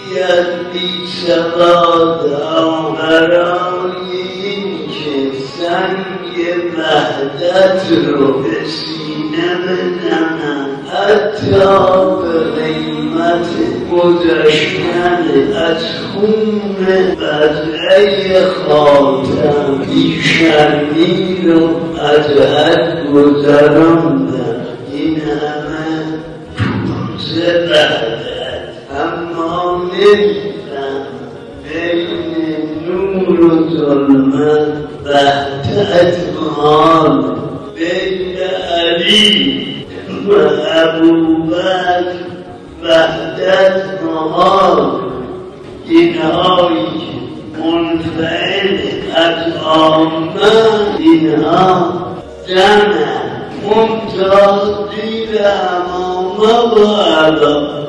بی‌سوادا برای این که سنگ وحدت رو به سینه بزنم، حتی به قیمت گذشتن از خون بدعه خاتم بی‌شرمی رو از حد گذراندم. این همه پوز وحدت، اما نمی‌فهم بین نور و ظلمت وحدت محال، بین علی و ابوبکر وحدت محال. اینهایی که منفعل از عامه، اینها جمع ممتاز دیر امامه و علا